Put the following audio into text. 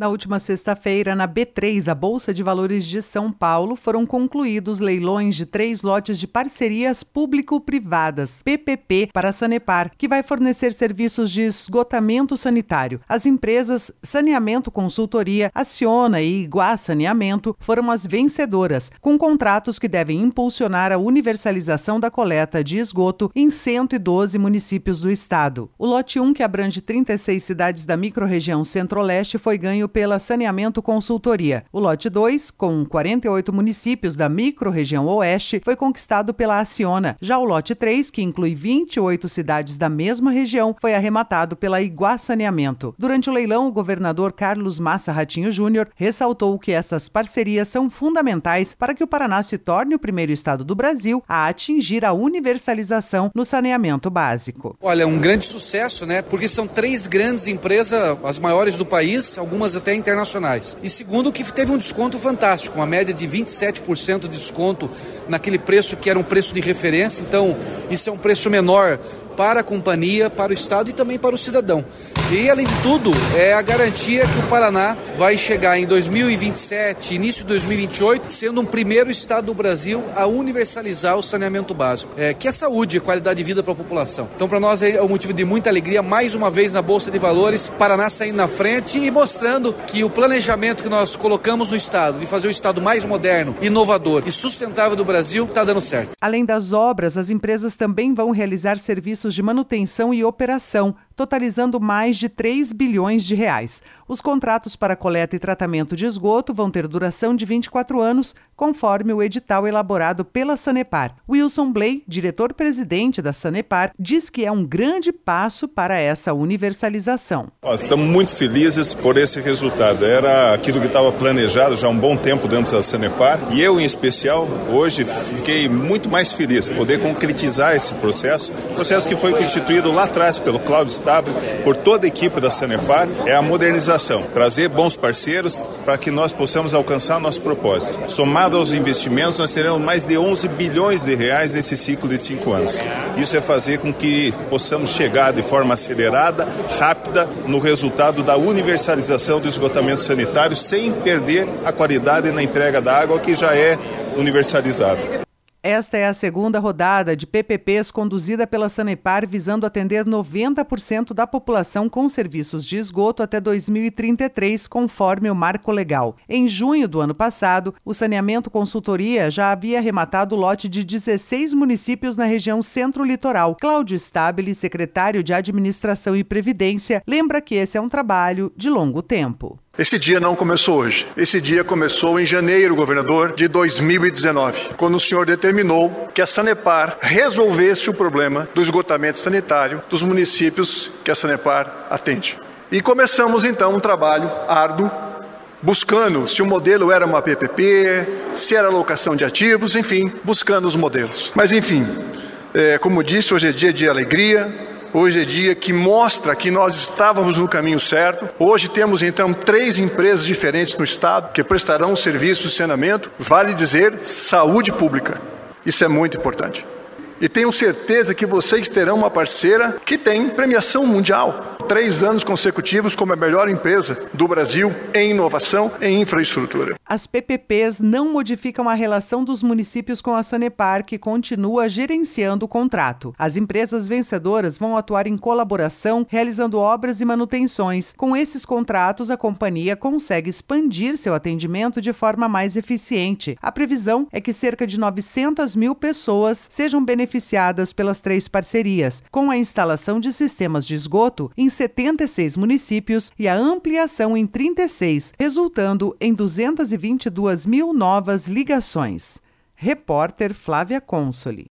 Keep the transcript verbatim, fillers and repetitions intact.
Na última sexta-feira, na B três, a Bolsa de Valores de São Paulo, foram concluídos leilões de três lotes de parcerias público-privadas, P P P, para a Sanepar, que vai fornecer serviços de esgotamento sanitário. As empresas Saneamento Consultoria, Aciona e Iguá Saneamento foram as vencedoras, com contratos que devem impulsionar a universalização da coleta de esgoto em cento e doze municípios do estado. O lote um, que abrange trinta e seis cidades da microrregião Centro-Leste, foi ganho pela Saneamento Consultoria. O lote dois, com quarenta e oito municípios da microrregião Oeste, foi conquistado pela Aciona. Já o lote três, que inclui vinte e oito cidades da mesma região, foi arrematado pela Iguá Saneamento. Durante o leilão, o governador Carlos Massa Ratinho Júnior ressaltou que essas parcerias são fundamentais para que o Paraná se torne o primeiro estado do Brasil a atingir a universalização no saneamento básico. Olha, um grande sucesso, né? Porque são três grandes empresas, as maiores do país, algumas até internacionais. E segundo, que teve um desconto fantástico, uma média de vinte e sete por cento de desconto naquele preço que era um preço de referência. Então, isso é um preço menor para a companhia, para o estado e também para o cidadão. E, além de tudo, é a garantia que o Paraná vai chegar em dois mil e vinte e sete, início de dois mil e vinte e oito, sendo um primeiro estado do Brasil a universalizar o saneamento básico, é, que é saúde e qualidade de vida para a população. Então, para nós é um motivo de muita alegria, mais uma vez na Bolsa de Valores, Paraná saindo na frente e mostrando que o planejamento que nós colocamos no estado, de fazer o estado mais moderno, inovador e sustentável do Brasil, está dando certo. Além das obras, as empresas também vão realizar serviços de manutenção e operação, totalizando mais de três bilhões de reais. Os contratos para coleta e tratamento de esgoto vão ter duração de vinte e quatro anos, conforme o edital elaborado pela Sanepar. Wilson Bley, diretor-presidente da Sanepar, diz que é um grande passo para essa universalização. Nós estamos muito felizes por esse resultado. Era aquilo que estava planejado já há um bom tempo dentro da Sanepar e eu, em especial, hoje fiquei muito mais feliz de poder concretizar esse processo, processo que foi constituído lá atrás pelo Cláudio Stabile, por toda a equipe da Sanepar, é a modernização, trazer bons parceiros para que nós possamos alcançar nosso propósito. Somado aos investimentos, nós teremos mais de onze bilhões de reais nesse ciclo de cinco anos. Isso é fazer com que possamos chegar de forma acelerada, rápida, no resultado da universalização do esgotamento sanitário, sem perder a qualidade na entrega da água, que já é universalizada. Esta é a segunda rodada de P P Ps conduzida pela Sanepar, visando atender noventa por cento da população com serviços de esgoto até dois mil e trinta e três, conforme o marco legal. Em junho do ano passado, o Saneamento Consultoria já havia arrematado o lote de dezesseis municípios na região centro-litoral. Cláudio Stabile, secretário de Administração e Previdência, lembra que esse é um trabalho de longo tempo. Esse dia não começou hoje. Esse dia começou em janeiro, governador, de dois mil e dezenove, quando o senhor determinou que a Sanepar resolvesse o problema do esgotamento sanitário dos municípios que a Sanepar atende. E começamos então um trabalho árduo, buscando se o modelo era uma P P P, se era alocação de ativos, enfim, buscando os modelos. Mas enfim, é, como disse, hoje é dia de alegria. Hoje é dia que mostra que nós estávamos no caminho certo. Hoje temos, então, três empresas diferentes no estado que prestarão serviço de saneamento, vale dizer, saúde pública. Isso é muito importante. E tenho certeza que vocês terão uma parceira que tem premiação mundial. Três anos consecutivos como a melhor empresa do Brasil em inovação e infraestrutura. As P P Ps não modificam a relação dos municípios com a Sanepar, que continua gerenciando o contrato. As empresas vencedoras vão atuar em colaboração, realizando obras e manutenções. Com esses contratos, a companhia consegue expandir seu atendimento de forma mais eficiente. A previsão é que cerca de novecentas mil pessoas sejam beneficiadas pelas três parcerias, com a instalação de sistemas de esgoto em setenta e seis municípios e a ampliação em trinta e seis, resultando em duzentas e vinte e duas mil novas ligações. Repórter Flávia Consoli.